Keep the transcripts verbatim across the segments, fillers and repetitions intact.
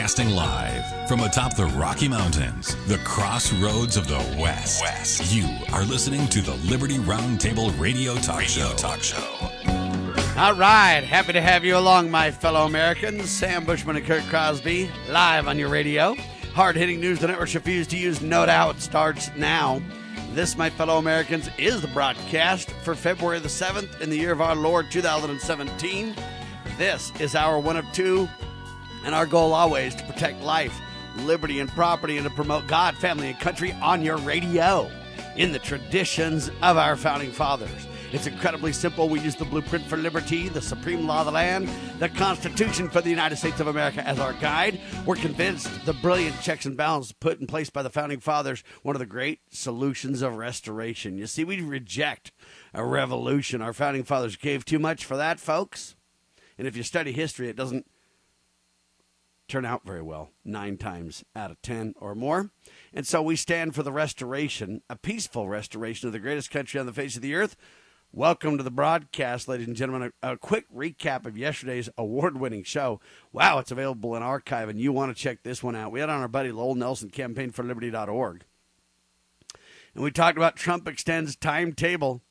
Broadcasting live from atop the Rocky Mountains, the crossroads of the West. West. You are listening to the Liberty Roundtable Radio Talk Radio Show. Talk Show. All right, happy to have you along, my fellow Americans. Sam Bushman and Kurt Crosby, live on your radio. Hard-hitting news the networks refuse to use, no doubt, starts now. This, my fellow Americans, is the broadcast for February the seventh in the year of our Lord, two thousand seventeen. This is our one of two, and our goal always to protect life, liberty, and property, and to promote God, family, and country on your radio in the traditions of our founding fathers. It's incredibly simple. We use the blueprint for liberty, the supreme law of the land, the Constitution for the United States of America as our guide. We're convinced the brilliant checks and balances put in place by the founding fathers, one of the great solutions of restoration. You see, we reject a revolution. Our founding fathers gave too much for that, folks. And if you study history, it doesn't turn out very well, nine times out of ten or more. And so we stand for the restoration, a peaceful restoration of the greatest country on the face of the earth. Welcome to the broadcast, ladies and gentlemen. A, a quick recap of yesterday's award-winning show. Wow, it's available in archive, and you want to check this one out. We had on our buddy Lowell Nelson, campaign for liberty dot org. And we talked about Trump extends timetable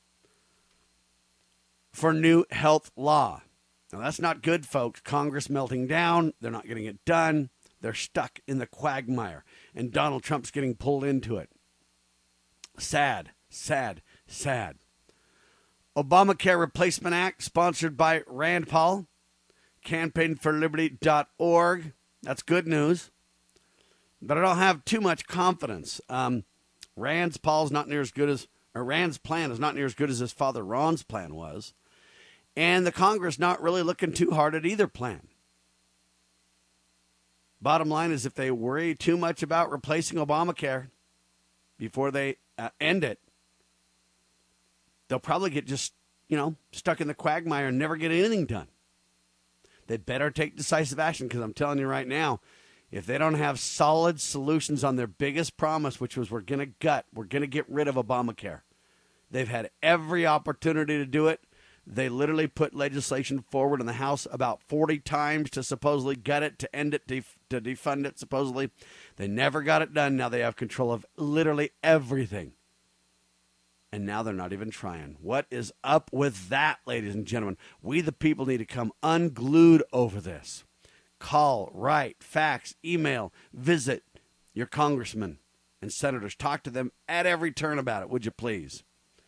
for new health law. Now, that's not good, folks. Congress melting down. They're not getting it done. They're stuck in the quagmire, and Donald Trump's getting pulled into it. Sad, sad, sad. Obamacare Replacement Act, sponsored by Rand Paul, campaign for liberty dot org. That's good news. But I don't have too much confidence. Um, Rand's Paul's not near as good as, or Rand's plan is not near as good as his father Ron's plan was. And the Congress not really looking too hard at either plan. Bottom line is, if they worry too much about replacing Obamacare before they uh, end it, they'll probably get just, you know, stuck in the quagmire and never get anything done. They better take decisive action, because I'm telling you right now, if they don't have solid solutions on their biggest promise, which was we're going to gut, we're going to get rid of Obamacare. They've had every opportunity to do it. They literally put legislation forward in the House about forty times to supposedly gut it, to end it, def- to defund it, supposedly. They never got it done. Now they have control of literally everything. And now they're not even trying. What is up with that, ladies and gentlemen? We, the people, need to come unglued over this. Call, write, fax, email, visit your congressmen and senators. Talk to them at every turn about it, would you please?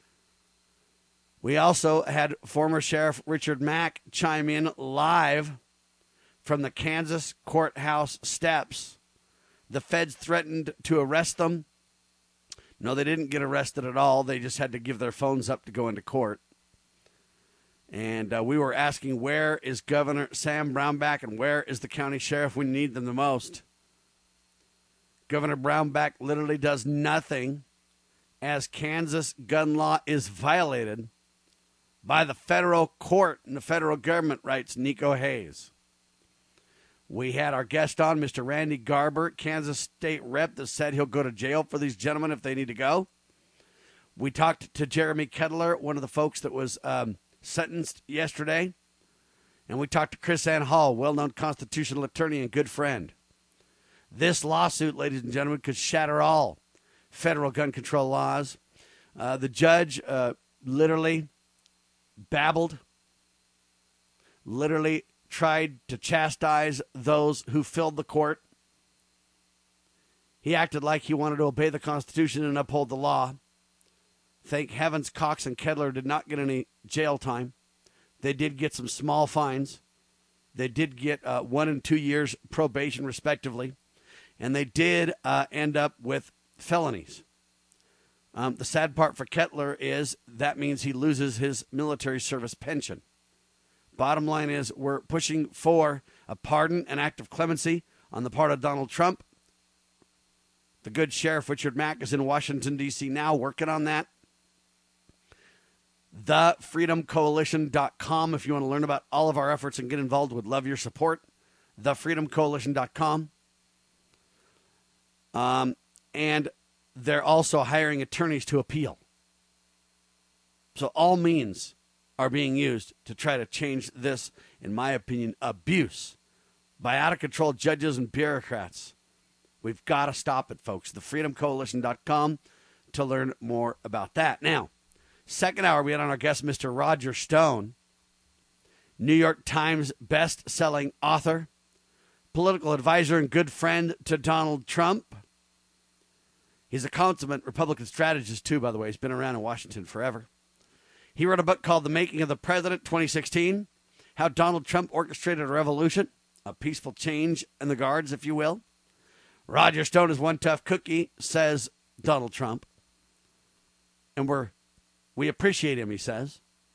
We also had former Sheriff Richard Mack chime in live from the Kansas courthouse steps. The feds threatened to arrest them. No, they didn't get arrested at all. They just had to give their phones up to go into court. And uh, we were asking, where is Governor Sam Brownback and where is the county sheriff? We need them the most. Governor Brownback literally does nothing as Kansas gun law is violated by the federal court and the federal government, writes Nico Hayes. We had our guest on, Mister Randy Garber, Kansas State Rep, that said he'll go to jail for these gentlemen if they need to go. We talked to Jeremy Kettler, one of the folks that was um, sentenced yesterday. And we talked to Chris Ann Hall, well-known constitutional attorney and good friend. This lawsuit, ladies and gentlemen, could shatter all federal gun control laws. Uh, the judge uh, literally babbled, literally tried to chastise those who filled the court. He acted like he wanted to obey the Constitution and uphold the law. Thank heavens Cox and Kettler did not get any jail time. They did get some small fines. They did get uh, one and two years probation, respectively. And they did uh, end up with felonies. Um, the sad part for Kettler is that means he loses his military service pension. Bottom line is, we're pushing for a pardon, an act of clemency on the part of Donald Trump. The good Sheriff Richard Mack is in Washington, D C now, working on that. the freedom coalition dot com if you want to learn about all of our efforts and get involved. Would love your support. the freedom coalition dot com. Um, and they're also hiring attorneys to appeal. So all means are being used to try to change this, in my opinion, abuse by out-of-control judges and bureaucrats. We've got to stop it, folks. the freedom coalition dot com to learn more about that. Now, second hour, we had on our guest, Mister Roger Stone, New York Times best-selling author, political advisor and good friend to Donald Trump. He's a consummate Republican strategist, too, by the way. He's been around in Washington forever. He wrote a book called The Making of the President, twenty sixteen, How Donald Trump Orchestrated a Revolution, a Peaceful Change in the Guards, if you will. Roger Stone is one tough cookie, says Donald Trump. And we're, we appreciate him, he says.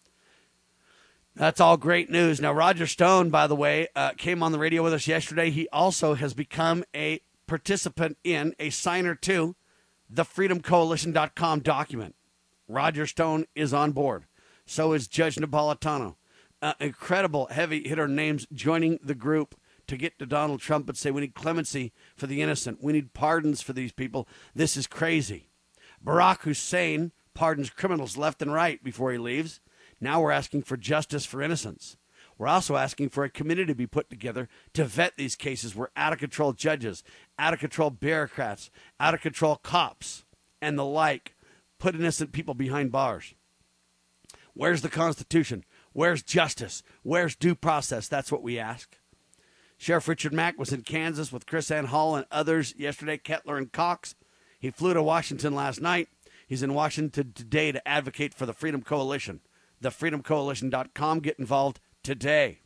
That's all great news. Now, Roger Stone, by the way, uh, came on the radio with us yesterday. He also has become a participant in, a signer to, the freedom coalition dot com document. Roger Stone is on board. So is Judge Napolitano. Uh, incredible heavy hitter names joining the group to get to Donald Trump and say we need clemency for the innocent. We need pardons for these people. This is crazy. Barack Hussein pardons criminals left and right before he leaves. Now we're asking for justice for innocents. We're also asking for a committee to be put together to vet these cases where out-of-control judges, out-of-control bureaucrats, out-of-control cops, and the like put innocent people behind bars. Where's the Constitution? Where's justice? Where's due process? That's what we ask. Sheriff Richard Mack was in Kansas with Chris Ann Hall and others yesterday, Kettler and Cox. He flew to Washington last night. He's in Washington today to advocate for the Freedom Coalition. the freedom coalition dot com. Get involved today.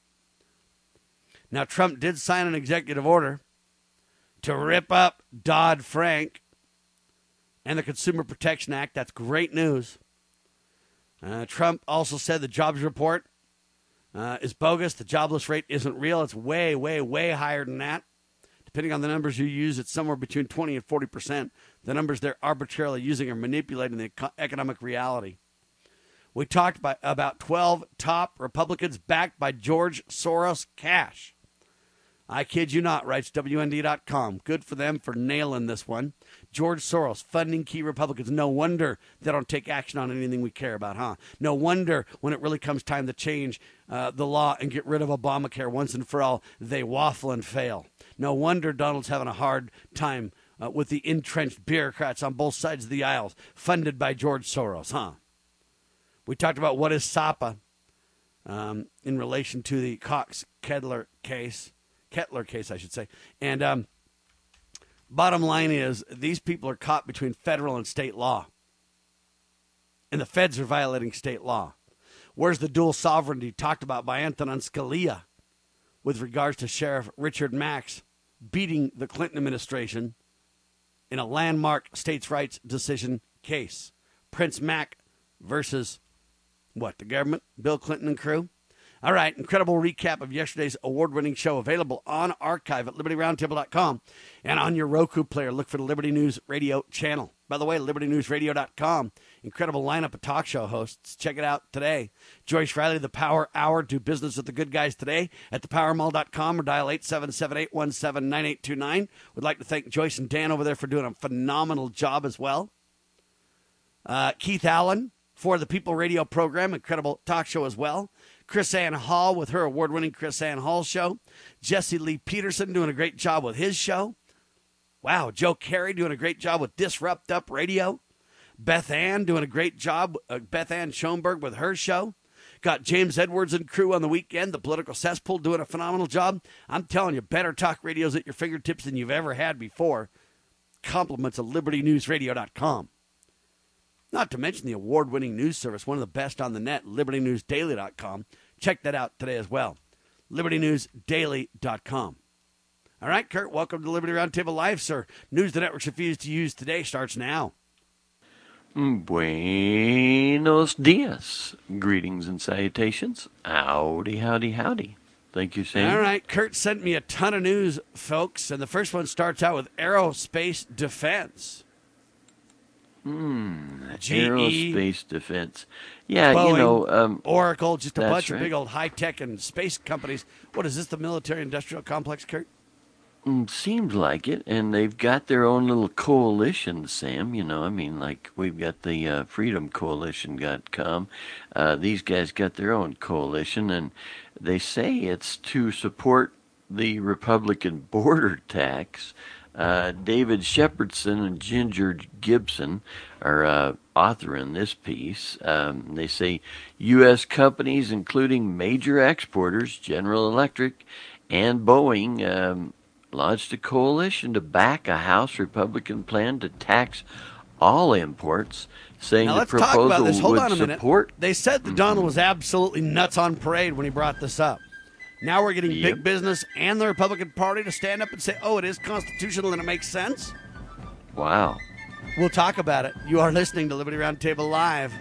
Now, Trump did sign an executive order to rip up Dodd-Frank and the Consumer Protection Act. That's great news. Uh, Trump also said the jobs report uh, is bogus. The jobless rate isn't real. It's way, way, way higher than that. Depending on the numbers you use, it's somewhere between twenty and forty percent. The numbers they're arbitrarily using are manipulating the eco- economic reality. We talked by, about twelve top Republicans backed by George Soros cash. I kid you not, writes W N D dot com. Good for them for nailing this one. George Soros funding key Republicans. No wonder they don't take action on anything we care about, huh? No wonder when it really comes time to change uh, the law and get rid of Obamacare once and for all, they waffle and fail. No wonder Donald's having a hard time uh, with the entrenched bureaucrats on both sides of the aisles funded by George Soros, huh? We talked about what is S A P A um, in relation to the Cox-Kettler case. Kettler case, I should say. And um, bottom line is these people are caught between federal and state law. And the feds are violating state law. Where's the dual sovereignty talked about by Antonin Scalia with regards to Sheriff Richard Mack beating the Clinton administration in a landmark states' rights decision case? Prince Mack versus, what, the government? Bill Clinton and crew? All right, incredible recap of yesterday's award-winning show available on archive at liberty roundtable dot com and on your Roku player. Look for the Liberty News Radio channel. By the way, liberty news radio dot com. Incredible lineup of talk show hosts. Check it out today. Joyce Riley, The Power Hour. Do business with the good guys today at the power mall dot com or dial eight seven seven, eight one seven, nine eight two nine. Would like to thank Joyce and Dan over there for doing a phenomenal job as well. Uh, Keith Allen for the People Radio program. Incredible talk show as well. Chris Ann Hall with her award-winning Chris Ann Hall show. Jesse Lee Peterson doing a great job with his show. Wow, Joe Carey doing a great job with Disrupt Up Radio. Beth Ann doing a great job, uh, Beth Ann Schoenberg with her show. Got James Edwards and crew on the weekend, the Political Cesspool, doing a phenomenal job. I'm telling you, better talk radios at your fingertips than you've ever had before. Compliments of liberty news radio dot com. Not to mention the award-winning news service, one of the best on the net, liberty news daily dot com. Check that out today as well, liberty news daily dot com. All right, Kurt, welcome to Liberty Roundtable Live, sir. News the networks refuse to use today starts now. Buenos dias. Greetings and salutations. Howdy, howdy, howdy. Thank you, Sam. All right, Kurt sent me a ton of news, folks, and the first one starts out with aerospace defense. Hmm, G E, aerospace defense. Yeah, Boeing, you know. Um, Oracle, just a bunch right. of big old high-tech and space companies. What is this, the military-industrial complex, Kurt? Seems like it, and they've got their own little coalition, Sam. You know, I mean, like we've got the uh, Freedom Coalition dot com. Uh, these guys got their own coalition, and they say it's to support the Republican border tax. Uh, David Shepardson and Ginger Gibson are uh, authoring this piece. Um, they say U S companies, including major exporters, General Electric and Boeing, um, launched a coalition to back a House Republican plan to tax all imports, saying now the let's proposal talk about this. Hold would on a minute. support. They said that Donald was absolutely nuts on parade when he brought this up. Now we're getting Yep. big business and the Republican Party to stand up and say, oh, it is constitutional and it makes sense? Wow. We'll talk about it. You are listening to Liberty Roundtable Live.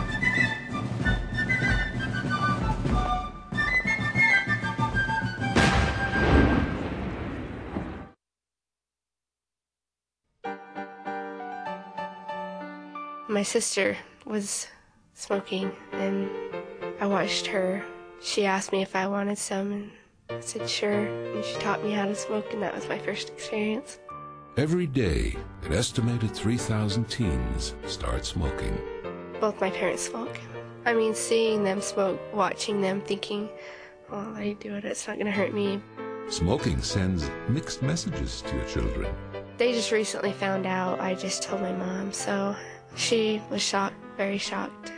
My sister was smoking, and I watched her. She asked me if I wanted some, and I said sure, and she taught me how to smoke, and that was my first experience. Every day, an estimated three thousand teens start smoking. Both my parents smoke. I mean, seeing them smoke, watching them, thinking, well, they do it, it's not going to hurt me. Smoking sends mixed messages to your children. They just recently found out. I just told my mom, so she was shocked, very shocked.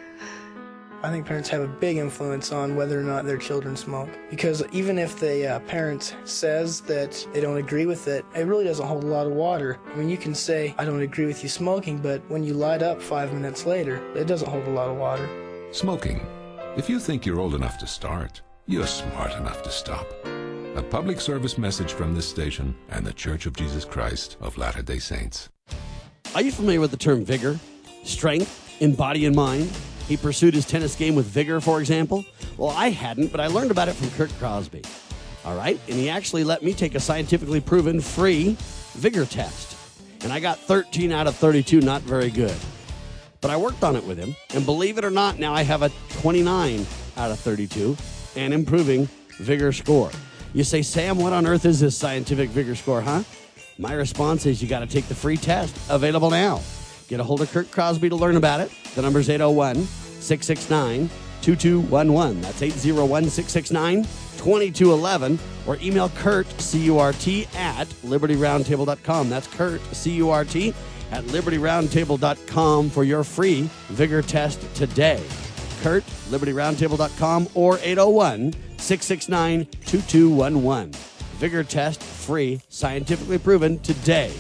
I think parents have a big influence on whether or not their children smoke. Because even if the uh, parent says that they don't agree with it, it really doesn't hold a lot of water. I mean, you can say, I don't agree with you smoking, but when you light up five minutes later, it doesn't hold a lot of water. Smoking. If you think you're old enough to start, you're smart enough to stop. A public service message from this station and the Church of Jesus Christ of Latter-day Saints. Are you familiar with the term vigor? Strength in body and mind? He pursued his tennis game with vigor, for example? Well, I hadn't, but I learned about it from Kurt Crosby. All right? And he actually let me take a scientifically proven free vigor test. And I got thirteen out of thirty-two, not very good. But I worked on it with him, and believe it or not, now I have a twenty-nine out of thirty-two and improving vigor score. You say, Sam, what on earth is this scientific vigor score, huh? My response is you got to take the free test, available now. Get a hold of Kurt Crosby to learn about it. The number's eight oh one, six six nine, two two one one. That's eight oh one, six six nine, two two one one. Or email Kurt, C U R T, at liberty roundtable dot com. That's Kurt, C U R T, at liberty roundtable dot com for your free vigor test today. Kurt, liberty roundtable dot com, or eight oh one, six six nine, two two one one. Vigor test, free, scientifically proven today.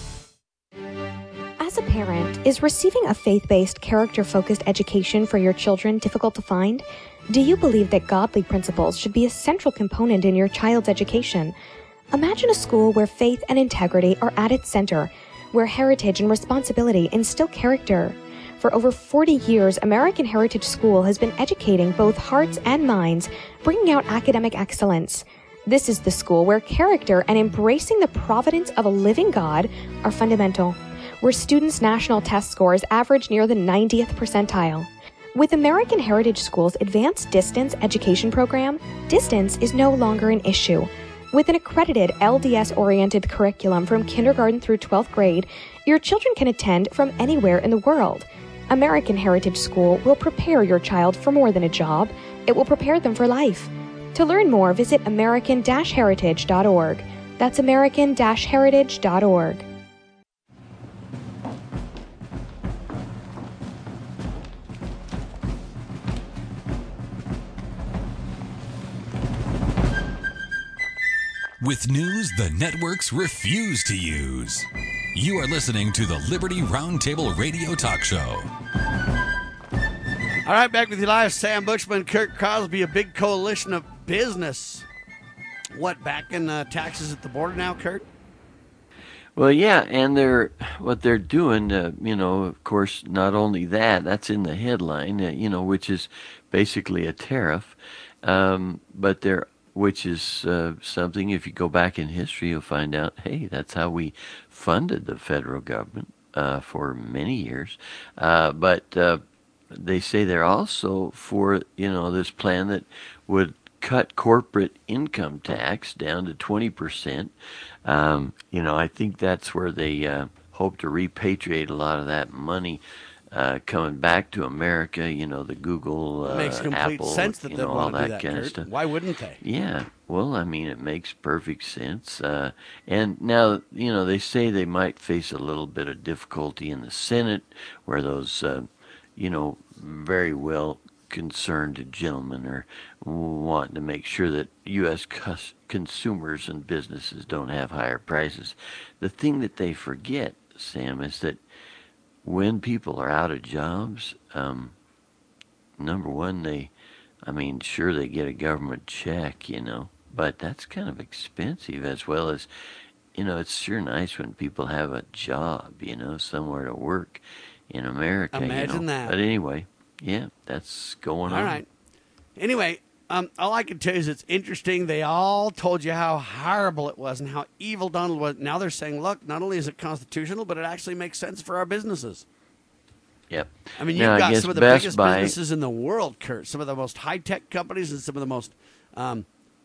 As a parent, is receiving a faith-based, character-focused education for your children difficult to find? Do you believe that godly principles should be a central component in your child's education? Imagine a school where faith and integrity are at its center, where heritage and responsibility instill character. For over forty years, American Heritage School has been educating both hearts and minds, bringing out academic excellence. This is the school where character and embracing the providence of a living God are fundamental, where students' national test scores average near the ninetieth percentile. With American Heritage School's Advanced Distance Education Program, distance is no longer an issue. With an accredited L D S-oriented curriculum from kindergarten through twelfth grade, your children can attend from anywhere in the world. American Heritage School will prepare your child for more than a job. It will prepare them for life. To learn more, visit american dash heritage dot org. That's american dash heritage dot org. With news the networks refuse to use. You are listening to the Liberty Roundtable Radio Talk Show. All right, back with you live. Sam Bushman, Kurt Crosby, a big coalition of business. What, back in uh, taxes at the border now, Kurt? Well, yeah, and they're what they're doing, uh, you know, of course, not only that, that's in the headline, uh, you know, which is basically a tariff, um, but they're which is uh, something, if you go back in history, you'll find out, hey, that's how we funded the federal government uh, for many years. Uh, but uh, they say they're also for, you know, this plan that would cut corporate income tax down to twenty percent. Um, you know, I think that's where they uh, hope to repatriate a lot of that money uh, coming back to America. You know, the Google, uh, It makes complete Apple, sense that you they know, all want to do that that, kind of Kurt. stuff. Why wouldn't they? Yeah, well, I mean, it makes perfect sense. Uh, and now, you know, they say they might face a little bit of difficulty in the Senate, where those, uh, you know, very well concerned gentlemen are wanting to make sure that U S cus- consumers and businesses don't have higher prices. The thing that they forget, Sam, is that when people are out of jobs, um, number one, they, I mean, sure, they get a government check, you know, but that's kind of expensive, as well as, you know, it's sure nice when people have a job, you know, somewhere to work in America. Imagine you know. that. But anyway, yeah, that's going All on. right. Anyway, um, all I can tell you is it's interesting. They all told you how horrible it was and how evil Donald was. Now they're saying, look, not only is it constitutional, but it actually makes sense for our businesses. Yep. I mean, Now, you've I got guess some of the Best biggest Buy, businesses in the world, Kurt. Some of the most high-tech companies and some of the most um,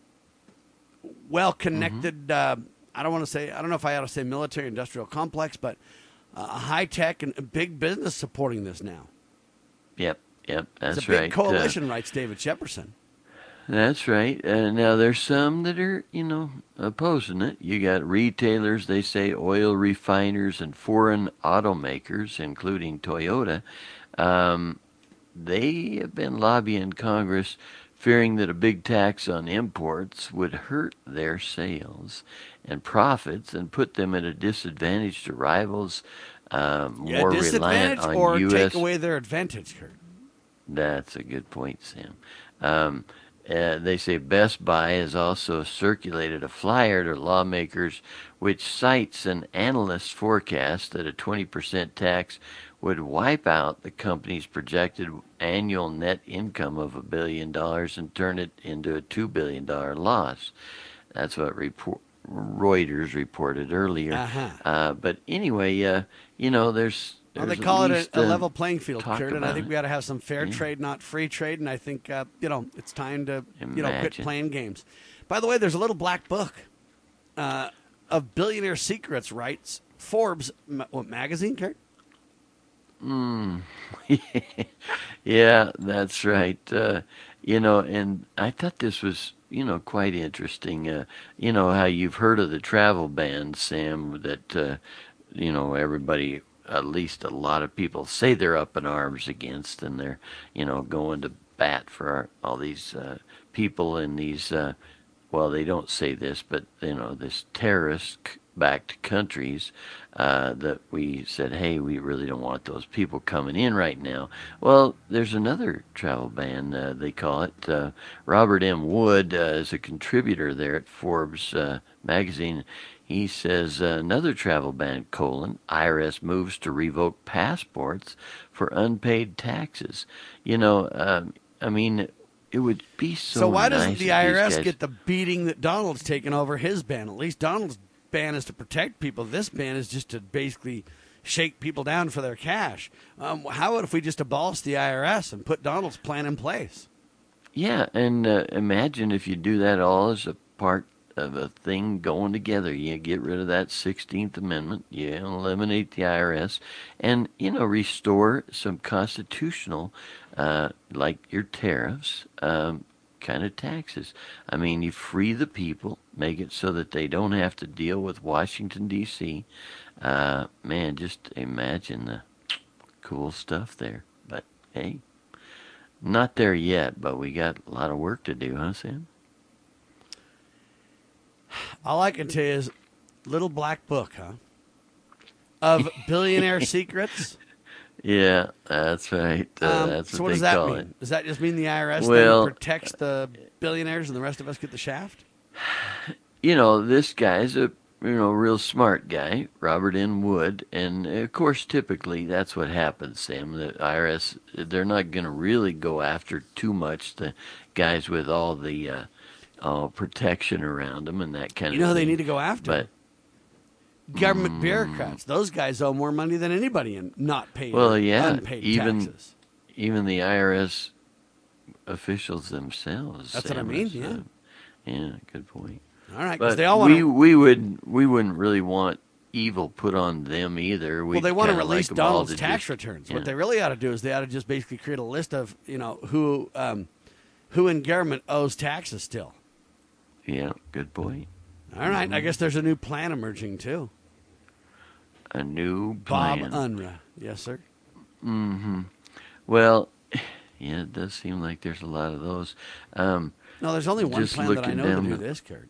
well-connected, Mm-hmm. uh, I don't want to say, I don't know if I ought to say military-industrial complex, but uh, high-tech and big business supporting this now. Yep, yep, that's It's a big right. coalition, writes David Shepperson. Uh, that's right. Uh, now, there's some that are, you know, opposing it. You got retailers, they say oil refiners and foreign automakers, including Toyota. Um, they have been lobbying Congress, fearing that a big tax on imports would hurt their sales and profits and put them at a disadvantage to rivals, uh, Yeah, more disadvantage reliant on or U S take away their advantage, Kurt. That's a good point, Sam. Um, uh, they say Best Buy has also circulated a flyer to lawmakers which cites an analyst's forecast that a twenty percent tax would wipe out the company's projected annual net income of a billion dollars and turn it into a two billion dollars loss. That's what report, Reuters reported earlier. Uh-huh. Uh, but anyway, uh, you know, there's... Well, they there's call at it least, a, a uh, level playing field, talk Kurt, and I about think it. we got to have some fair Yeah. trade, not free trade. And I think uh, you know it's time to you know quit Imagine. playing games. By the way, there's a little black book uh, of billionaire secrets, writes Forbes. Ma- what magazine, Kurt? Mm. Yeah, that's right. Uh, you know, and I thought this was, you know, quite interesting. Uh, you know, how you've heard of the travel ban, Sam, that, uh, you know, everybody, at least a lot of people say they're up in arms against, and they're, you know, going to bat for our, all these uh, people in these, uh, well, they don't say this, but, you know, this terrorist-backed countries uh, that we said, hey, we really don't want those people coming in right now. Well, there's another travel ban, uh, they call it. Uh, Robert M. Wood uh, is a contributor there at Forbes uh, magazine. He says uh, another travel ban, colon, I R S moves to revoke passports for unpaid taxes. You know, um, I mean, it would be so So why nice doesn't if the I R S these guys- get the beating that Donald's taken over his ban? At least Donald's ban is to protect people. This ban is just to basically shake people down for their cash. Um, how about if we just abolish the I R S and put Donald's plan in place? Yeah, and uh, imagine if you do that all as a part of a thing going together. You get rid of that sixteenth Amendment, you eliminate the I R S, and, you know, restore some constitutional, uh, like your tariffs, um, kind of taxes. I mean, you free the people, make it so that they don't have to deal with Washington, D C Uh, man, just imagine the cool stuff there. But, hey, not there yet, but we got a lot of work to do, huh, Sam? All I can tell you is little black book, huh? Of billionaire secrets. Yeah, that's right. Uh, Um, that's so what what they does that call mean? it. Does that just mean the I R S Well- then protects the billionaires and the rest of us get the shaft? You know, this guy's a you know real smart guy, Robert N. Wood, and of course, typically that's what happens, Sam. The I R S, they're not going to really go after too much the guys with all the uh, all protection around them and that kind You of know who thing. they need to go after? But Government bureaucrats. Those guys owe more money than anybody in not paid well, or yeah, unpaid even taxes. even the I R S officials themselves. That's what I Sam, mean, is, yeah. uh, yeah, good point. All right, because But they all want we to. we would we wouldn't really want evil put on them either. Well, they want to release like Donald's to tax just, returns. Yeah. What they really ought to do is they ought to just basically create a list of, you know, who um, who in government owes taxes still. Yeah, good point. All right, mm-hmm. I guess there's a new plan emerging, too. A new plan. Bob Unruh. Yes, sir. Mm-hmm. Well, yeah, it does seem like there's a lot of those. Um, no, there's only one just plan that I know to do the, this, Kurt.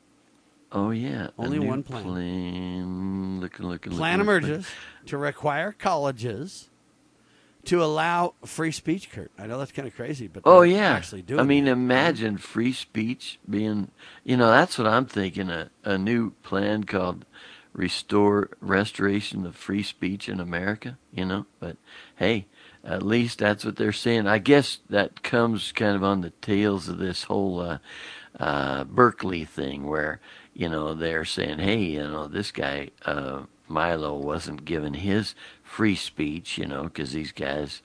Oh, yeah. Only one plan. plan. Looking, looking, plan looking, emerges looking. to require colleges to allow free speech, Kurt. I know that's kind of crazy, but oh, they're yeah. actually doing I mean, it. imagine free speech being, you know, that's what I'm thinking, a, a new plan called Restore Restoration of Free Speech in America, you know. But, hey, at least that's what they're saying. I guess that comes kind of on the tails of this whole uh, uh, Berkeley thing where, you know, they're saying, hey, you know, this guy, uh, Milo, wasn't given his free speech, you know, because these guys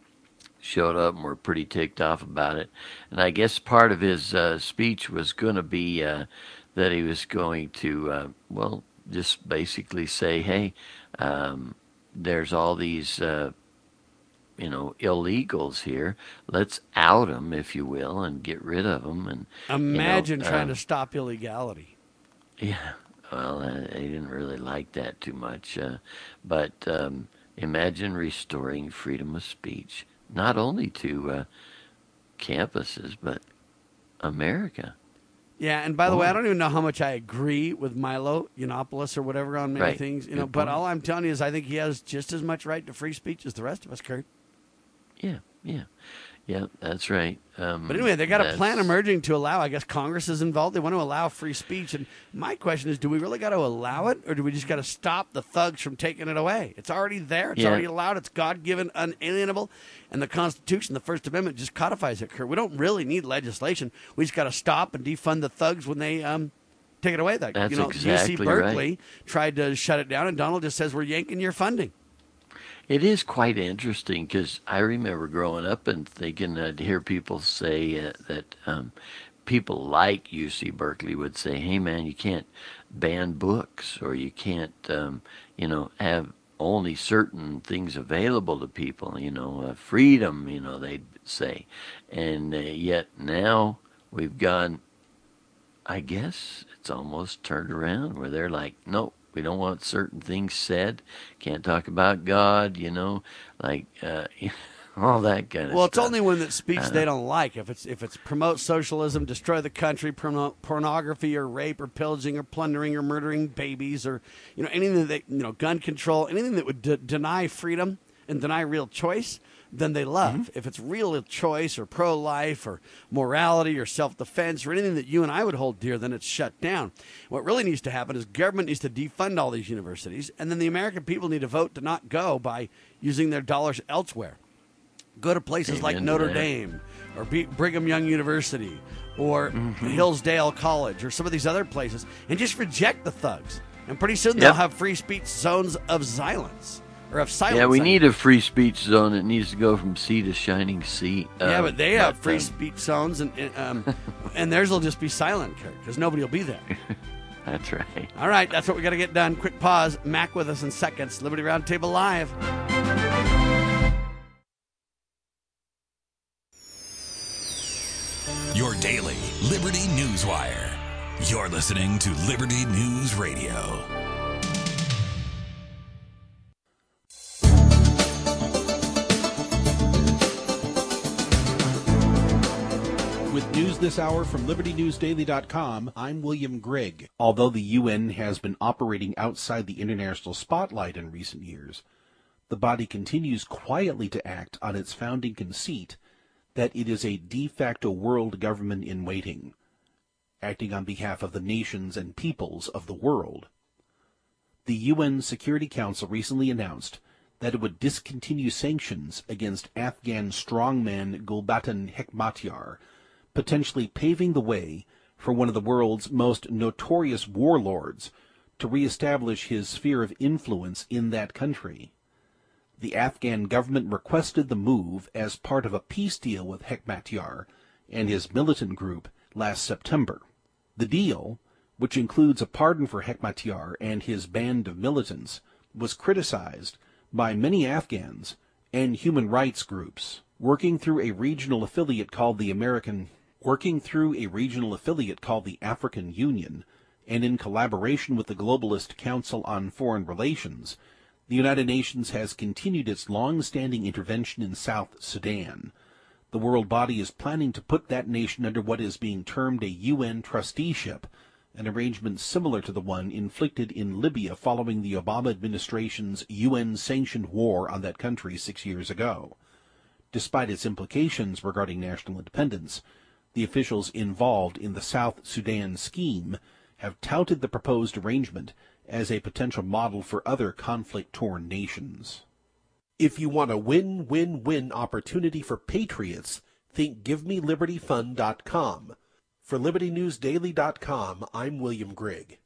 showed up and were pretty ticked off about it. And I guess part of his uh, speech was going to be uh, that he was going to, uh, well, just basically say, hey, um, there's all these, uh, you know, illegals here. Let's out them, if you will, and get rid of them. And imagine you know, trying um, to stop illegality. Yeah, well, uh, they didn't really like that too much. Uh, but um, imagine restoring freedom of speech, not only to uh, campuses, but America. Yeah, and by the Boy. way, I don't even know how much I agree with Milo Yiannopoulos or whatever on many Right. things, you know. Good But point. all I'm telling you is, I think he has just as much right to free speech as the rest of us, Kurt. Yeah, yeah, yeah. That's right. Um, But anyway, they got a that's- plan emerging to allow. I guess Congress is involved. They want to allow free speech, and my question is, do we really got to allow it, or do we just got to stop the thugs from taking it away? It's already there. It's Yeah. already allowed. It's God-given, unalienable, and the Constitution, the First Amendment, just codifies it. Kurt, we don't really need legislation. We just got to stop and defund the thugs when they um, take it away. That That's you know, exactly U C Berkeley right. tried to shut it down, and Donald just says we're yanking your funding. It is quite interesting because I remember growing up and thinking I'd hear people say uh, that um, people like U C Berkeley would say, hey, man, you can't ban books or you can't, um, you know, have only certain things available to people, you know, uh, freedom, you know, they'd say. And uh, yet now we've gone, I guess it's almost turned around where they're like, nope. We don't want certain things said. Can't talk about God, you know, like uh, all that kind of Well, stuff. it's only when that speech Uh, they don't like. If it's if it's promote socialism, destroy the country, promote pornography or rape or pillaging or plundering or murdering babies or you know anything that you know gun control, anything that would de- deny freedom and deny real choice, then they love. Mm-hmm. If it's real choice or pro-life or morality or self-defense or anything that you and I would hold dear, then it's shut down. What really needs to happen is government needs to defund all these universities, and then the American people need to vote to not go by using their dollars elsewhere. Go to places Amen like to Notre that. Dame or B- Brigham Young University or Mm-hmm. Hillsdale College or some of these other places and just reject the thugs. And pretty soon Yep. they'll have free speech zones of silence. Or of silence. Yeah, we I need mean. a free speech zone that needs to go from sea to shining sea. Yeah, Uh, but they have free um, speech zones, and and, um, and theirs will just be silent, Kurt, because nobody will be there. That's right. All right, that's what we got to get done. Quick pause. Mac with us in seconds. Liberty Roundtable Live. Your daily Liberty News Wire. You're listening to Liberty News Radio. With news this hour from Liberty News Daily dot com, I'm William Grigg. Although the U N has been operating outside the international spotlight in recent years, the body continues quietly to act on its founding conceit that it is a de facto world government in waiting, acting on behalf of the nations and peoples of the world. The U N Security Council recently announced that it would discontinue sanctions against Afghan strongman Gulbuddin Hekmatyar, potentially paving the way for one of the world's most notorious warlords to reestablish his sphere of influence in that country. The Afghan government requested the move as part of a peace deal with Hekmatyar and his militant group last September. The deal, which includes a pardon for Hekmatyar and his band of militants, was criticized by many Afghans and human rights groups. Working through a regional affiliate called the American, working through a regional affiliate called the African Union, and in collaboration with the Globalist Council on Foreign Relations, the United Nations has continued its long-standing intervention in South Sudan. The world body is planning to put that nation under what is being termed a U N trusteeship, an arrangement similar to the one inflicted in Libya following the Obama administration's U N-sanctioned war on that country six years ago. Despite its implications regarding national independence, the officials involved in the South Sudan scheme have touted the proposed arrangement as a potential model for other conflict-torn nations. If you want a win-win-win opportunity for patriots, think give me liberty fund dot com. For liberty news daily dot com, I'm William Grigg.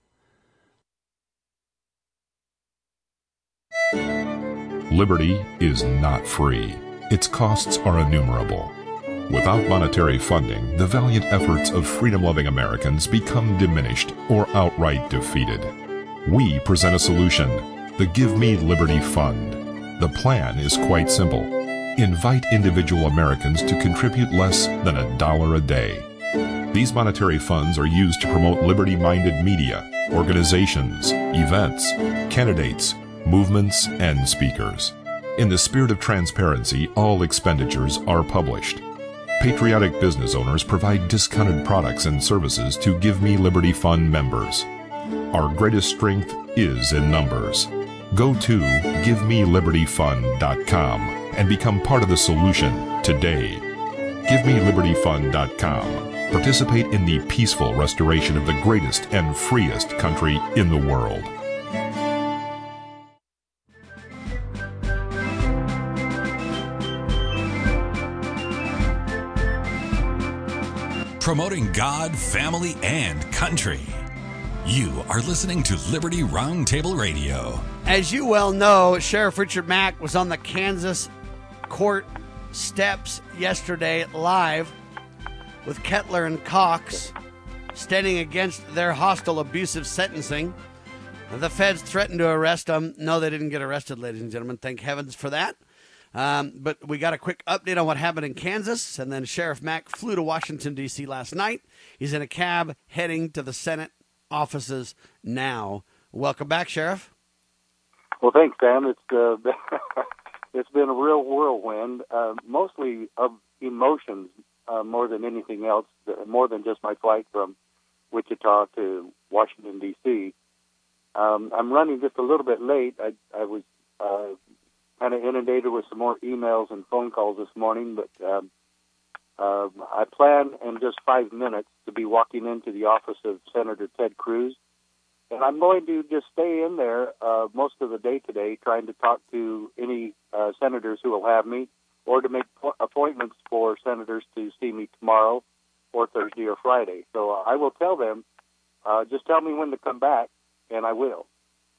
Liberty is not free. Its costs are innumerable. Without monetary funding, the valiant efforts of freedom-loving Americans become diminished or outright defeated. We present a solution, the Give Me Liberty Fund. The plan is quite simple. Invite individual Americans to contribute less than a dollar a day. These monetary funds are used to promote liberty-minded media, organizations, events, candidates, movements, and speakers. In the spirit of transparency, all expenditures are published. Patriotic business owners provide discounted products and services to Give Me Liberty Fund members. Our greatest strength is in numbers. Go to give me liberty fund dot com and become part of the solution today. give me liberty fund dot com. Participate in the peaceful restoration of the greatest and freest country in the world. Promoting God, family, and country. You are listening to Liberty Roundtable Radio. As you well know, Sheriff Richard Mack was on the Kansas court steps yesterday live with Kettler and Cox standing against their hostile, abusive sentencing. The feds threatened to arrest them. No, they didn't get arrested, ladies and gentlemen. Thank heavens for that. Um, but we got a quick update on what happened in Kansas, and then Sheriff Mack flew to Washington, D C last night. He's in a cab heading to the Senate offices now. Welcome back, Sheriff. Well, thanks, Sam. It's uh, it's been a real whirlwind, uh, mostly of emotions uh, more than anything else, more than just my flight from Wichita to Washington, D C Um, I'm running just a little bit late. I, I was uh, kind of inundated with some more emails and phone calls this morning, but um, uh, I plan in just five minutes to be walking into the office of Senator Ted Cruz. And I'm going to just stay in there uh, most of the day today, trying to talk to any uh, senators who will have me, or to make po- appointments for senators to see me tomorrow or Thursday or Friday. So uh, I will tell them, uh, just tell me when to come back, and I will.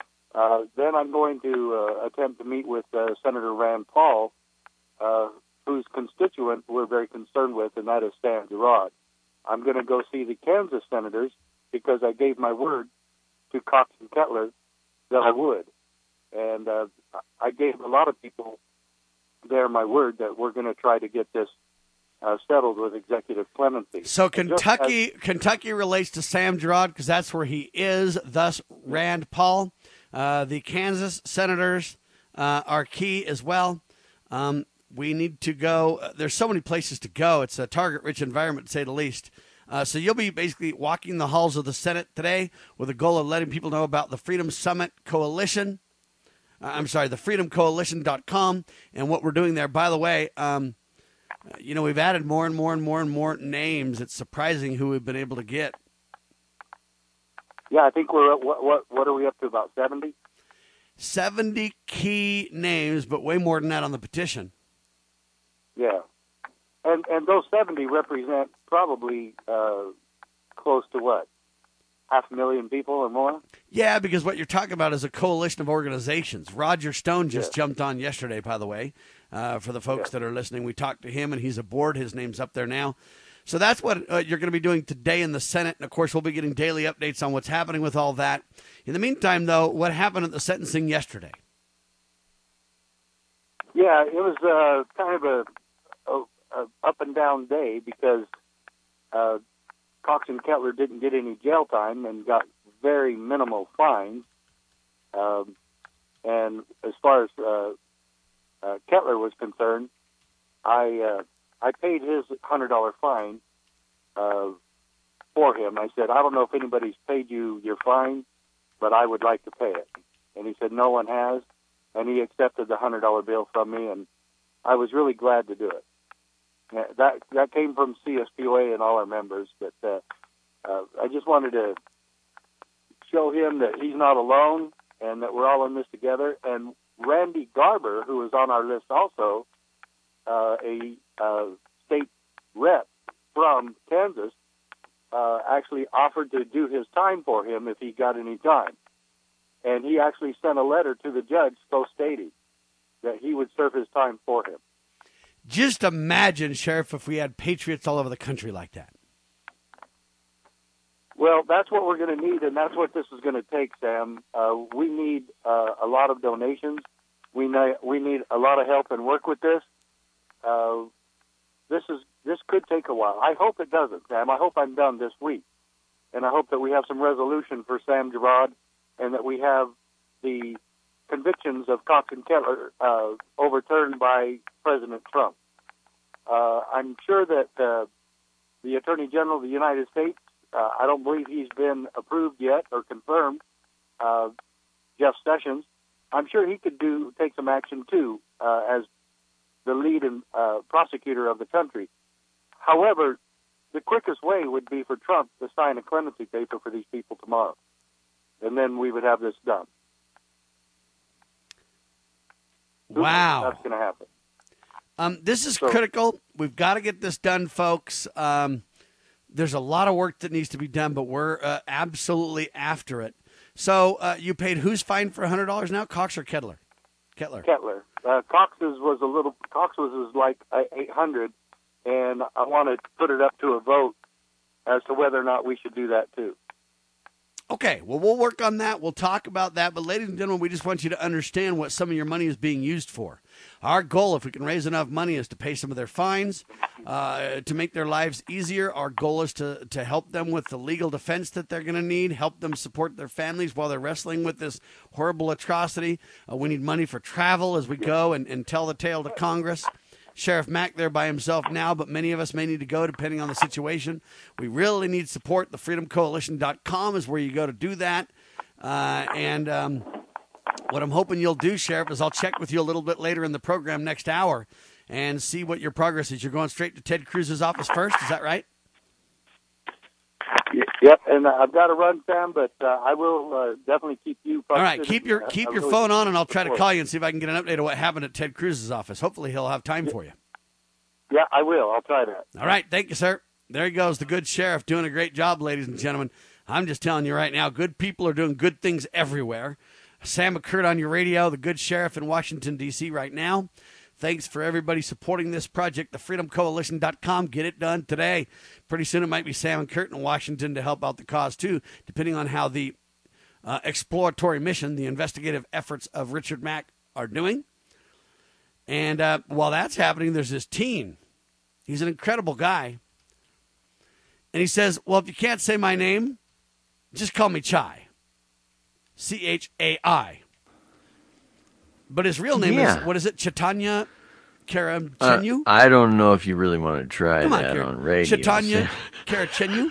Uh, then I'm going to uh, attempt to meet with uh, Senator Rand Paul, uh, whose constituent we're very concerned with, and that is Sam Girod. I'm going to go see the Kansas senators because I gave my word to Cox and Kettler that I would. And uh, I gave a lot of people there my word that we're going to try to get this uh, settled with executive clemency. So Kentucky as, Kentucky relates to Sam Girod because that's where he is, thus Rand Paul. Uh, the Kansas senators uh, are key as well. Um, we need to go. Uh, there's so many places to go. It's a target-rich environment, to say the least. Uh, so you'll be basically walking the halls of the Senate today with the goal of letting people know about the Freedom Summit Coalition. Uh, I'm sorry, the freedom coalition dot com and what we're doing there. By the way, um, you know, we've added more and more and more and more names. It's surprising who we've been able to get. Yeah, I think we're at, what, what, what are we up to, about seventy? seventy key names, but way more than that on the petition. Yeah. And and those seventy represent probably uh, close to what? Half a million people or more? Yeah, because what you're talking about is a coalition of organizations. Roger Stone just yeah. jumped on yesterday, by the way, uh, for the folks yeah. that are listening. We talked to him, and he's aboard. His name's up there now. So that's what uh, you're going to be doing today in the Senate. And, of course, we'll be getting daily updates on what's happening with all that. In the meantime, though, what happened at the sentencing yesterday? Yeah, it was uh, kind of a, a, a up and down day because uh, Cox and Kettler didn't get any jail time and got very minimal fines. Um, and as far as uh, uh, Kettler was concerned, I uh, I paid his one hundred dollars fine uh, for him. I said, I don't know if anybody's paid you your fine, but I would like to pay it. And he said, no one has. And he accepted the one hundred dollars bill from me, and I was really glad to do it. That that came from C S P O A and all our members, but uh, uh, I just wanted to show him that he's not alone and that we're all in this together. And Randy Garber, who is on our list also, uh, a uh, state rep from Kansas, uh, actually offered to do his time for him if he got any time. And he actually sent a letter to the judge so stating that he would serve his time for him. Just imagine, Sheriff, if we had patriots all over the country like that. Well, that's what we're going to need, and that's what this is going to take, Sam. Uh, we need uh, a lot of donations. We need, we need a lot of help and work with this. Uh, this is this could take a while. I hope it doesn't, Sam. I hope I'm done this week. And I hope that we have some resolution for Sam Girod and that we have the convictions of Cox and Kettler uh, overturned by President Trump. Uh, I'm sure that uh, the Attorney General of the United States, uh, I don't believe he's been approved yet or confirmed, uh, Jeff Sessions. I'm sure he could do take some action too uh, as the lead and uh, prosecutor of the country. However, the quickest way would be for Trump to sign a clemency paper for these people tomorrow, and then we would have this done. Wow. That's going to happen. Um, this is So- critical. We've got to get this done, folks. Um, there's a lot of work that needs to be done, but we're uh, absolutely after it. So uh, you paid who's fine for one hundred dollars now, Cox or Kettler? Kettler. Kettler. Uh, Cox's was a little. Cox's was like uh, eight hundred, and I want to put it up to a vote as to whether or not we should do that too. Okay, well, we'll work on that. We'll talk about that. But, ladies and gentlemen, we just want you to understand what some of your money is being used for. Our goal, if we can raise enough money, is to pay some of their fines, uh, to make their lives easier. Our goal is to, to help them with the legal defense that they're going to need, help them support their families while they're wrestling with this horrible atrocity. Uh, we need money for travel as we go and, and tell the tale to Congress. Sheriff Mack there by himself now, but many of us may need to go depending on the situation. We really need support. the freedom coalition dot com is where you go to do that. Uh, and um, what I'm hoping you'll do, Sheriff, is I'll check with you a little bit later in the program next hour and see what your progress is. You're going straight to Ted Cruz's office first, is that right? Yep, and I've got to run, Sam, but uh, I will uh, definitely keep you posted. All right, keep your Uh, keep I your really phone on, and I'll try to support. call you and see if I can get an update of what happened at Ted Cruz's office. Hopefully he'll have time for you. Yeah, I will. I'll try that. All right, thank you, sir. There he goes, the good sheriff, doing a great job, ladies and gentlemen. I'm just telling you right now, good people are doing good things everywhere. Sam McCurt on your radio, the good sheriff in Washington, D C right now. Thanks for everybody supporting this project, the freedom coalition dot com. Get it done today. Pretty soon it might be Sam and Kurt in Washington to help out the cause, too, depending on how the uh, exploratory mission, the investigative efforts of Richard Mack are doing. And uh, while that's happening, there's this teen. He's an incredible guy. And he says, well, if you can't say my name, just call me Chai. C H A I. But his real name Yeah. is, what is it, Chaitanya Uh, Karachenyu? I don't know if you really want to try Come on, that Kara- on radio. Chaitanya Karachenyu?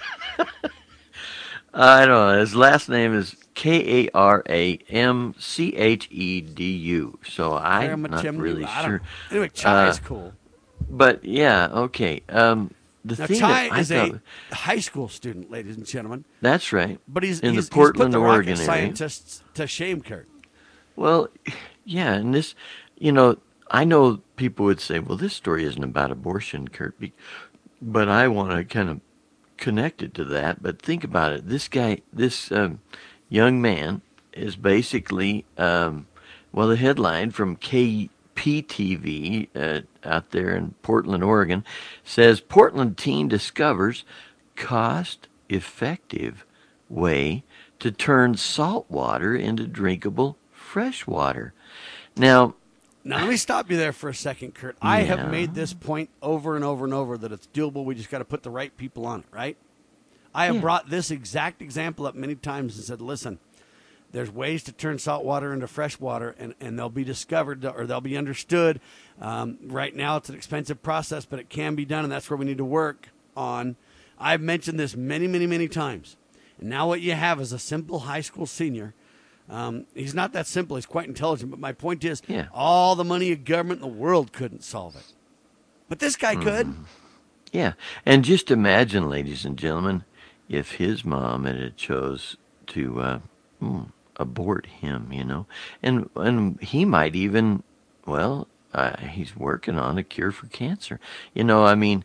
I don't know. His last name is K A R A M C H E D U. So I'm not Karachenyu. really I don't- sure. Anyway, Chai Uh, is cool. But yeah, okay. Um, the Now, thing Chai that I is thought, a high school student, ladies and gentlemen. that's right. But he's, in he's, the Portland, he's put the Oregon rocket area. scientists to shame, Kurt. Well, yeah, and this, you know, I know people would say, well, this story isn't about abortion, Kurt, be- but I want to kind of connect it to that. But think about it. This guy, this um, young man is basically, um, well, the headline from K P P T V uh, out there in Portland, Oregon, says Portland teen discovers cost-effective way to turn salt water into drinkable fresh water. Now, now let me stop you there for a second, Kurt. I yeah. have made this point over and over and over that it's doable. We just got to put the right people on it, right? I have yeah. brought this exact example up many times and said, listen, there's ways to turn salt water into fresh water, and, and they'll be discovered or they'll be understood. Um, right now it's an expensive process, but it can be done, and that's where we need to work on. I've mentioned this many, many, many times. And now what you have is a simple high school senior. Um, he's not that simple. He's quite intelligent. But my point is, yeah. all the money of government in the world couldn't solve it. But this guy mm. could. Yeah. And just imagine, ladies and gentlemen, if his mom had chose to uh, mm, abort him, you know. And, and he might even, well, uh, he's working on a cure for cancer. You know, I mean,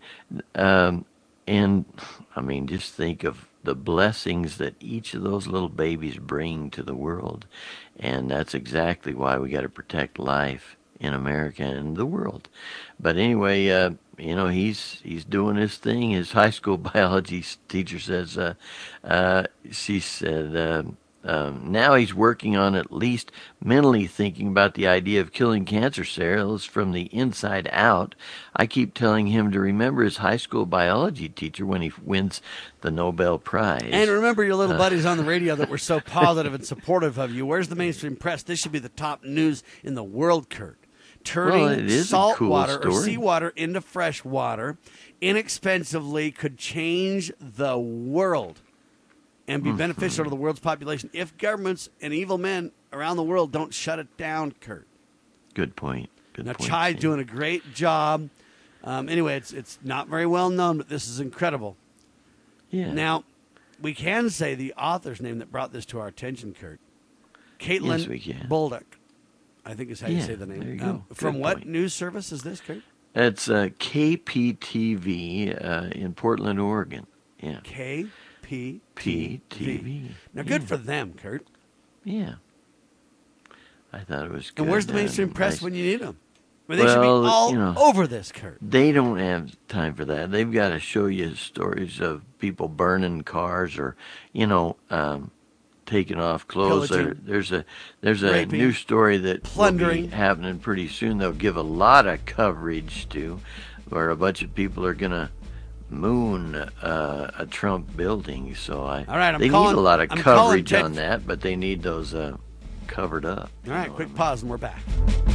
um, and, I mean, just think of the blessings that each of those little babies bring to the world. And that's exactly why we got to protect life in America and the world. But anyway, uh, you know, he's he's doing his thing. His high school biology teacher says, uh, uh, she said, uh, um, now he's working on at least mentally thinking about the idea of killing cancer cells from the inside out. I keep telling him to remember his high school biology teacher when he wins the Nobel Prize. And remember your little uh, buddies on the radio that were so positive and supportive of you. Where's the mainstream press? This should be the top news in the world, Kurt. Turning well, salt cool water story. or seawater into fresh water inexpensively could change the world and be mm-hmm. beneficial to the world's population if governments and evil men around the world don't shut it down, Kurt. Good point. Good now, point. Chai's doing a great job. Um, anyway, it's it's not very well known, but this is incredible. Yeah. Now, we can say the author's name that brought this to our attention, Kurt. Caitlin yes, we can. Bolduc, I think is how you yeah, say the name. There you Um, go. from Good what point. news service is this, Kurt? It's uh, K P T V uh, in Portland, Oregon. Yeah. K P T V. Now, good yeah. for them, Kurt. Yeah. I thought it was good. And where's the mainstream uh, press nice. when you need them? I mean, they well, should be all you know, over this, Kurt. They don't have time for that. They've got to show you stories of people burning cars or, you know, um, taking off clothes. There, there's a there's a raping, new story that plundering will be happening pretty soon. They'll give a lot of coverage to, where a bunch of people are going to moon uh, a Trump building. So I, all right, I'm they calling, need a lot of I'm coverage Ted, on that, but they need those uh, covered up. All right, quick pause and we're back.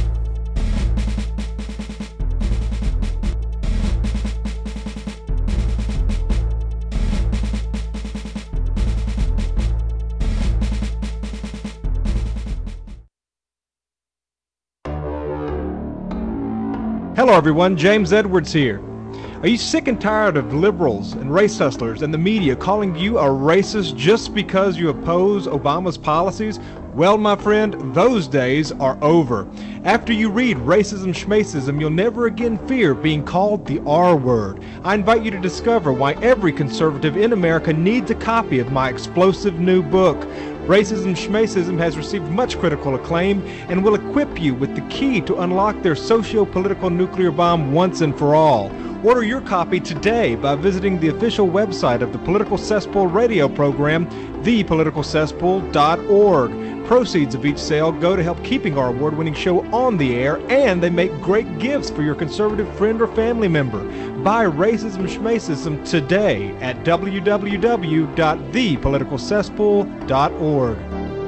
Hello everyone, James Edwards here. Are you sick and tired of liberals and race hustlers and the media calling you a racist just because you oppose Obama's policies? Well, my friend, those days are over. After you read Racism Schmacism, you'll never again fear being called the R word. I invite you to discover why every conservative in America needs a copy of my explosive new book. Racism Schmacism has received much critical acclaim and will equip you with the key to unlock their socio-political nuclear bomb once and for all. Order your copy today by visiting the official website of the Political Cesspool radio program, the political cesspool dot org. Proceeds of each sale go to help keeping our award-winning show on the air, and they make great gifts for your conservative friend or family member. Buy Racism Schmacism today at w w w dot the political cesspool dot org.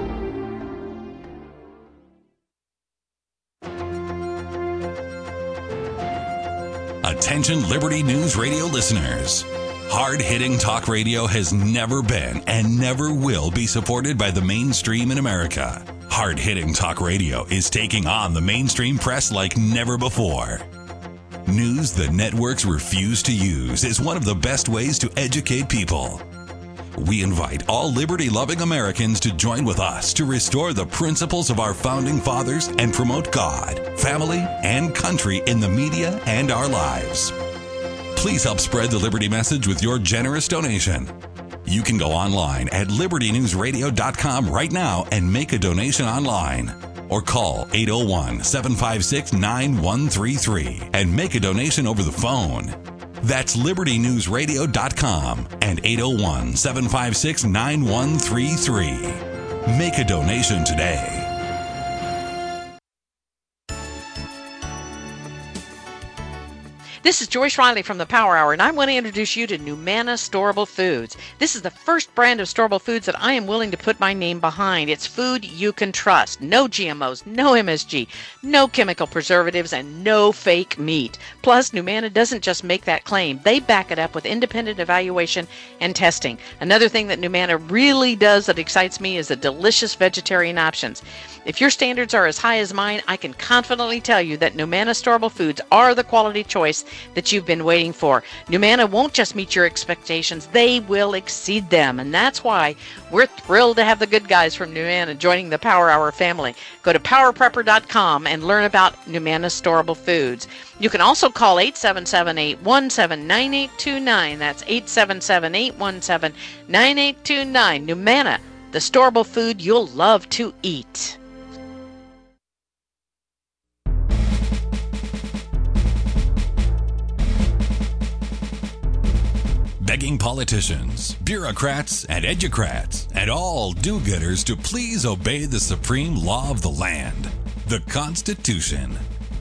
Attention Liberty News Radio listeners. Hard-hitting talk radio has never been and never will be supported by the mainstream in America. Hard-hitting talk radio is taking on the mainstream press like never before. News the networks refuse to use is one of the best ways to educate people. We invite all liberty-loving Americans to join with us to restore the principles of our founding fathers and promote God, family, and country in the media and our lives. Please help spread the Liberty message with your generous donation. You can go online at liberty news radio dot com right now and make a donation online. or call eight oh one, seven five six, nine one three three and make a donation over the phone. That's liberty news radio dot com and eight oh one, seven five six, nine one three three. Make a donation today. This is Joyce Riley from the Power Hour, and I want to introduce you to Numana Storable Foods. This is the first brand of storable foods that I am willing to put my name behind. It's food you can trust. No G M Os, no M S G, no chemical preservatives, and no fake meat. Plus, Numana doesn't just make that claim. They back it up with independent evaluation and testing. Another thing that Numana really does that excites me is the delicious vegetarian options. If your standards are as high as mine, I can confidently tell you that Numana Storable Foods are the quality choice that you've been waiting for. Numana won't just meet your expectations, they will exceed them. And that's why we're thrilled to have the good guys from Numana joining the Power Hour family. Go to power prepper dot com and learn about Numana Storable Foods. You can also call eight seven seven, eight one seven, nine eight two nine. That's eight seven seven, eight one seven, nine eight two nine. Numana, the storable food you'll love to eat. Begging politicians, bureaucrats, and educrats, and all do-gooders to please obey the supreme law of the land, the Constitution.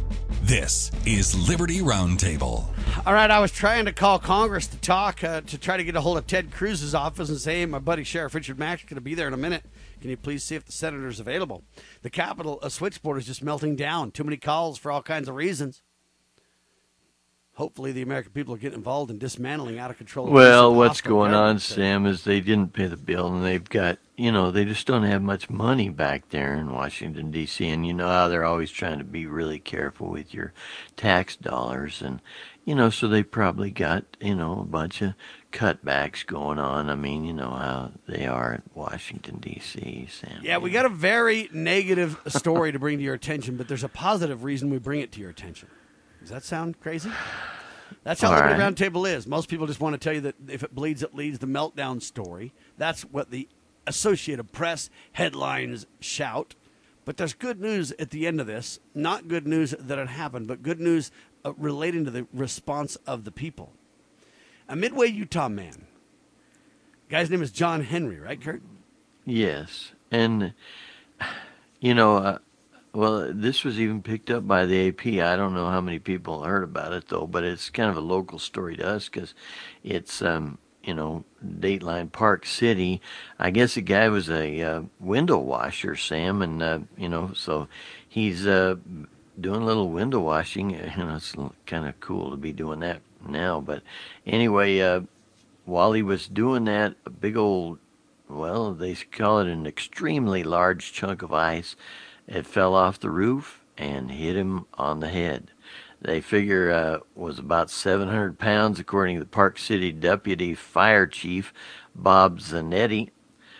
This is Liberty Roundtable. All right, I was trying to call Congress to talk, uh, to try to get a hold of Ted Cruz's office and say, hey, my buddy Sheriff Richard Mack is going to be there in a minute. Can you please see if the senator's available? The Capitol uh, switchboard is just melting down. Too many calls for all kinds of reasons. Hopefully the American people are getting involved in dismantling out of control. Well, what's going on, Sam, is they didn't pay the bill, and they've got, you know, they just don't have much money back there in Washington, D C, and you know how they're always trying to be really careful with your tax dollars, and, you know, so they probably got, you know, a bunch of cutbacks going on. I mean, you know how they are at Washington, D C, Sam. Yeah, we got a very negative story to bring to your attention, but there's a positive reason we bring it to your attention. Does that sound crazy? That's how the Liberty Roundtable is. Most people just want to tell you that if it bleeds, it leads, the meltdown story. That's what the Associated Press headlines shout. But there's good news at the end of this. Not good news that it happened, but good news uh, relating to the response of the people. A Midway, Utah man. Guy's name is John Henry, right, Kurt? Yes. And, you know, uh, well, this was even picked up by the A P. I don't know how many people heard about it, though, but it's kind of a local story to us because it's, um, you know, Dateline Park City. I guess the guy was a uh, window washer, Sam, and, uh, you know, so he's uh, doing a little window washing. You know, it's kind of cool to be doing that now. But anyway, uh, while he was doing that, a big old, well, they call it an extremely large chunk of ice, it fell off the roof and hit him on the head. They figure uh, was about seven hundred pounds, according to the Park City Deputy Fire Chief Bob Zanetti.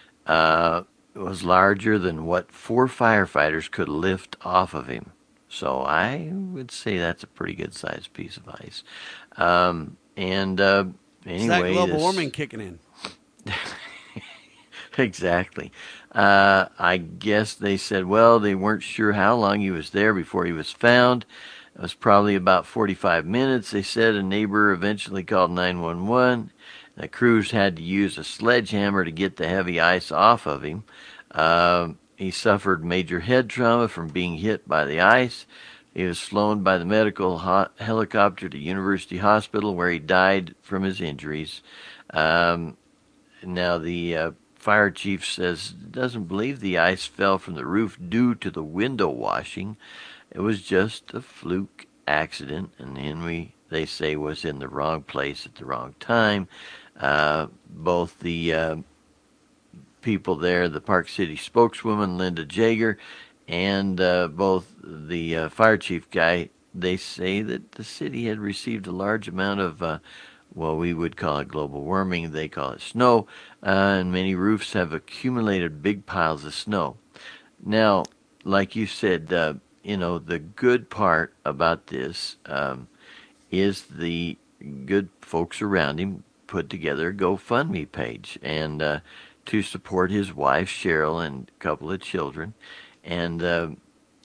Uh, it was larger than what four firefighters could lift off of him. So I would say that's a pretty good sized piece of ice. Um, and uh, anyway, is that global this... warming kicking in? Exactly. Uh, I guess they said, well, they weren't sure how long he was there before he was found. It was probably about forty-five minutes. They said a neighbor eventually called nine one one. The crews had to use a sledgehammer to get the heavy ice off of him. Uh, he suffered major head trauma from being hit by the ice. He was flown by the medical ho- helicopter to University Hospital, where he died from his injuries. Um, now, the uh, fire chief says doesn't believe the ice fell from the roof due to the window washing. It was just a fluke accident, and Henry, they say, was in the wrong place at the wrong time. Uh, both the uh, people there, the Park City spokeswoman, Linda Jager, and uh, both the uh, fire chief guy, they say that the city had received a large amount of, uh, well, we would call it global warming. They call it snow, uh, and many roofs have accumulated big piles of snow. Now, like you said, uh, you know, the good part about this um, is the good folks around him put together a GoFundMe page and uh, to support his wife, Cheryl, and a couple of children. And uh,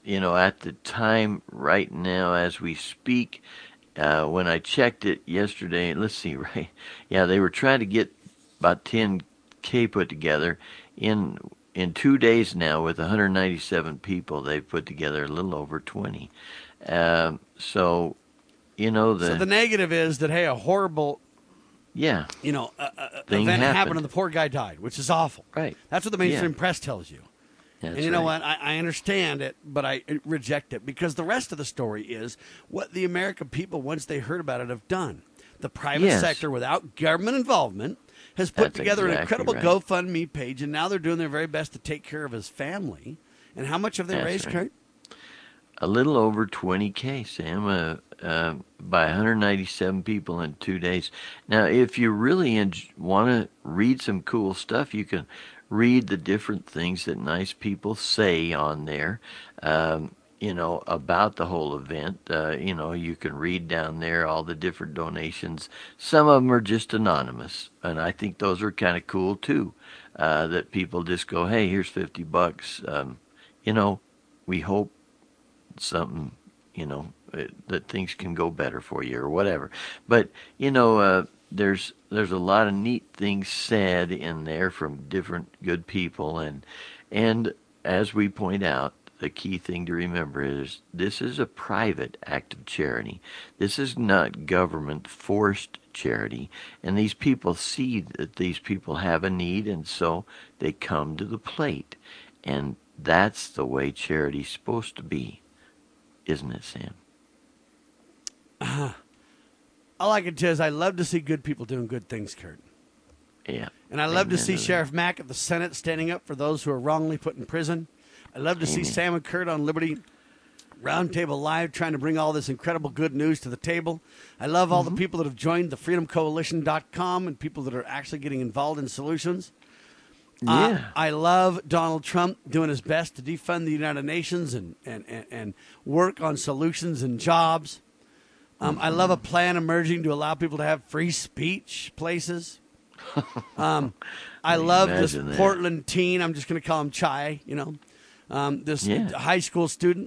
you know, at the time right now as we speak, uh, when I checked it yesterday, let's see, right? Yeah, they were trying to get about ten K put together in in two days now with one hundred ninety-seven people. They've put together a little over twenty. Um, so, you know, the so the negative is that hey, a horrible. Yeah. You know, uh, uh, Thing event happened. happened and the poor guy died, which is awful. Right. That's what the mainstream Yeah. press tells you. That's and you know right. what? I, I understand it, but I reject it because the rest of the story is what the American people, once they heard about it, have done. The private Yes. sector, without government involvement, has put That's together an exactly incredible right. GoFundMe page, and now they're doing their very best to take care of his family. And how much have they That's raised, right. Kurt? A little over twenty K, Sam, uh, uh, by one hundred ninety-seven people in two days. Now, if you really en- want to read some cool stuff, you can read the different things that nice people say on there, um, you know, about the whole event. Uh, you know, you can read down there all the different donations. Some of them are just anonymous, and I think those are kind of cool, too, uh, that people just go, hey, here's fifty bucks. Um, you know, we hope something, you know, uh, that things can go better for you or whatever. But, you know, uh, there's there's a lot of neat things said in there from different good people. And, and as we point out, the key thing to remember is this is a private act of charity. This is not government-forced charity. And these people see that these people have a need, and so they come to the plate. And that's the way charity's supposed to be. Isn't it, Sam? Uh, all I can tell you is I love to see good people doing good things, Kurt. Yeah. And I love to Amen see to that. Sheriff Mack at the Senate standing up for those who are wrongly put in prison. I love to see Amen. Sam and Kurt on Liberty Roundtable Live trying to bring all this incredible good news to the table. I love all Mm-hmm. the people that have joined the freedom coalition dot com and people that are actually getting involved in solutions. Uh, Yeah. I love Donald Trump doing his best to defund the United Nations and, and, and, and work on solutions and jobs. Um, I love a plan emerging to allow people to have free speech places. Um, I love this Imagine that. Portland teen. I'm just going to call him Chai, you know, um, this Yeah. high school student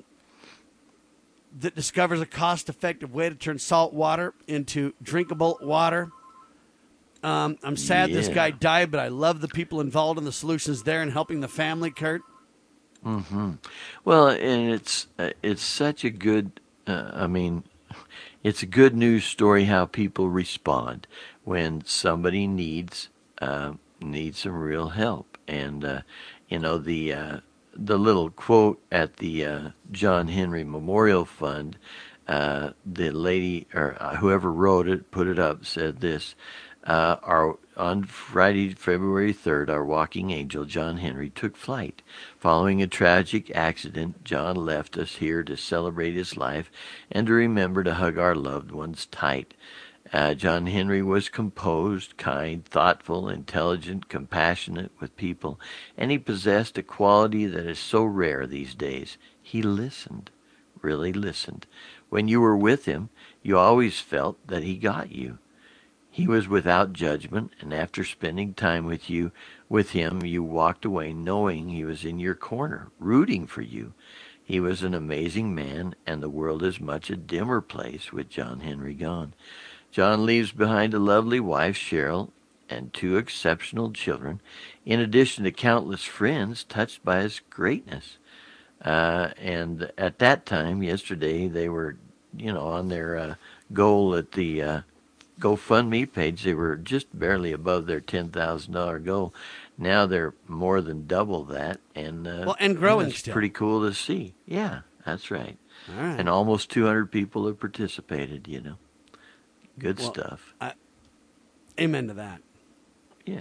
that discovers a cost-effective way to turn salt water into drinkable water. Um, I'm sad this Yeah. guy died, but I love the people involved in the solutions there and helping the family, Kurt. Mm-hmm. Well, and it's uh, it's such a good, uh, I mean, it's a good news story how people respond when somebody needs uh, needs some real help. And uh, you know the uh, the little quote at the uh, John Henry Memorial Fund, uh, the lady or uh, whoever wrote it put it up said this. Uh, our, on Friday, February third, our walking angel, John Henry, took flight. Following a tragic accident, John left us here to celebrate his life and to remember to hug our loved ones tight. Uh, John Henry was composed, kind, thoughtful, intelligent, compassionate with people, and he possessed a quality that is so rare these days. He listened, really listened. When you were with him, you always felt that he got you. He was without judgment, and after spending time with you, with him, you walked away knowing he was in your corner, rooting for you. He was an amazing man, and the world is much a dimmer place with John Henry gone. John leaves behind a lovely wife, Cheryl, and two exceptional children, in addition to countless friends touched by his greatness. Uh, and at that time, yesterday, they were, you know, on their uh, goal at the uh, GoFundMe page. They were just barely above their ten thousand dollars goal. Now they're more than double that. And, uh, Well, and growing it's still. pretty cool to see. Yeah, that's right. All right. And almost two hundred people have participated, you know. Good Well, stuff. I, amen to that. Yeah.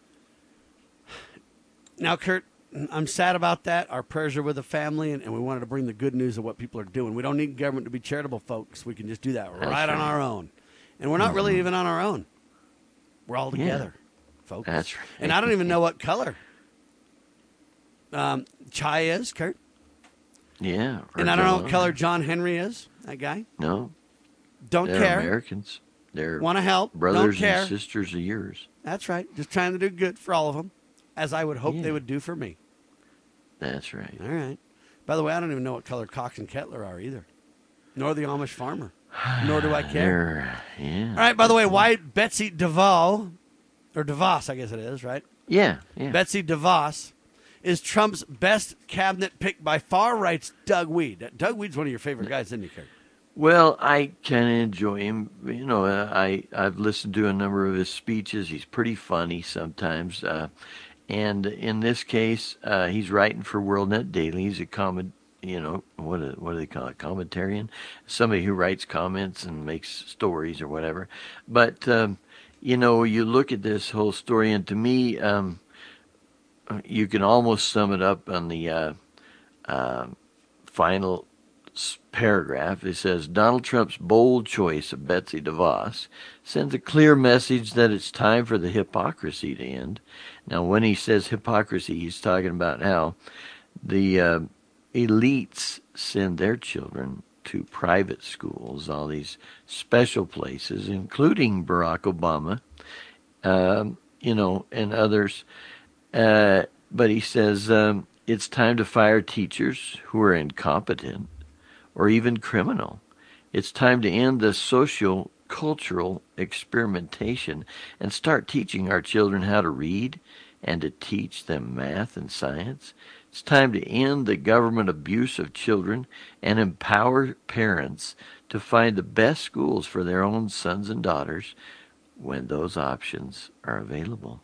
Now, Kurt, I'm sad about that. Our prayers are with the family, and, and we wanted to bring the good news of what people are doing. We don't need government to be charitable, folks. We can just do that That's right on right. our own. And we're not Mm-hmm. really even on our own. We're all Yeah. together, folks. That's right. And I don't even know what color um, Chai is, Kurt. Yeah. or And I don't know what John. color John Henry is, that guy. No. Don't They're care. Americans. They're Want to help. brothers Don't care. and sisters of yours. That's right. Just trying to do good for all of them, as I would hope Yeah. they would do for me. That's right. All right. By the way, I don't even know what color Cox and Kettler are either, nor the Amish farmer, nor do I care. They're- yeah. All right, by the way, why Betsy DeVos, or DeVos, I guess it is, right? Yeah, yeah. Betsy DeVos is Trump's best cabinet pick by far, writes Doug Weed. Doug Weed's one of your favorite guys, isn't he, Kurt? Well, I kind of enjoy him. You know, uh, I, I've listened to a number of his speeches. He's pretty funny sometimes. Uh, and in this case, uh, he's writing for WorldNet Daily. He's a comment, you know, what do, what do they call it, commentarian? Somebody who writes comments and makes stories or whatever. But, um, you know, you look at this whole story, and to me, um, you can almost sum it up on the uh, uh, final paragraph. It says, Donald Trump's bold choice of Betsy DeVos sends a clear message that it's time for the hypocrisy to end. Now, when he says hypocrisy, he's talking about how the uh, elites send their children to private schools, all these special places, including Barack Obama, um, you know, and others. Uh, but he says um, it's time to fire teachers who are incompetent or even criminal. It's time to end the social cultural experimentation and start teaching our children how to read and to teach them math and science. It's time to end the government abuse of children and empower parents to find the best schools for their own sons and daughters when those options are available.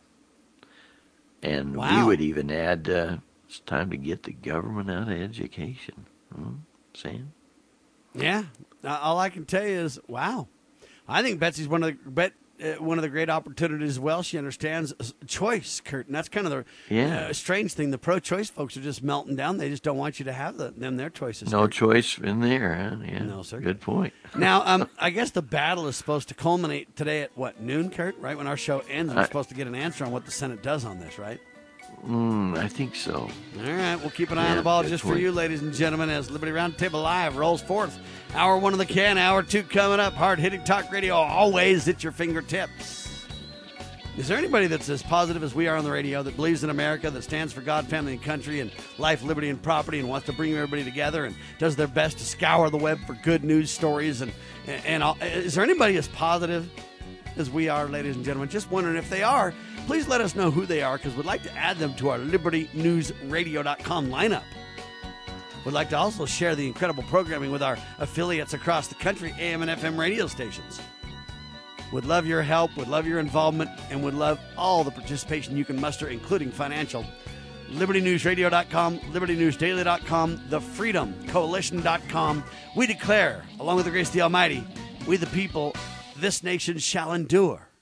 And Wow. we would even add, uh, it's time to get the government out of education. Hmm? Sam? Yeah. Uh, all I can tell you is, wow. I think Betsy's one of the bet, uh, one of the great opportunities as well. She understands choice, Kurt, and that's kind of the Yeah. uh, strange thing. The pro-choice folks are just melting down. They just don't want you to have the, them their choices. No Kurt. choice in there, huh? Yeah. No, sir. Good point. Now, um, I guess the battle is supposed to culminate today at, what, noon, Kurt? Right when our show ends, we're I- supposed to get an answer on what the Senate does on this, right? Mm, I think so. All right, we'll keep an eye on Yeah, the ball good just for point. you, ladies and gentlemen, as Liberty Roundtable Live rolls forth. Hour one of the can, hour two coming up. Hard-hitting talk radio, always at your fingertips. Is there anybody that's as positive as we are on the radio, that believes in America, that stands for God, family, and country, and life, liberty, and property, and wants to bring everybody together, and does their best to scour the web for good news stories? And, and, and all, is there anybody as positive as we are, ladies and gentlemen? Just wondering if they are. Please let us know who they are, because we'd like to add them to our liberty news radio dot com lineup. We'd like to also share the incredible programming with our affiliates across the country, A M and F M radio stations. Would love your help, would love your involvement, and would love all the participation you can muster, including financial. liberty news radio dot com, liberty news daily dot com, the freedom coalition dot com. We declare, along with the grace of the Almighty, we the people, this nation shall endure.